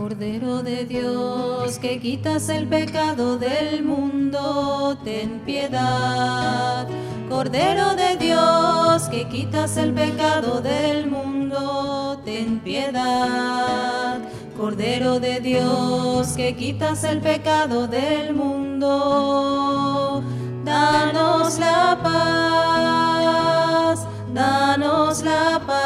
Cordero de Dios, que quitas el pecado del mundo, ten piedad. Cordero de Dios, que quitas el pecado del mundo, ten piedad. Cordero de Dios, que quitas el pecado del mundo, danos la paz, danos la paz.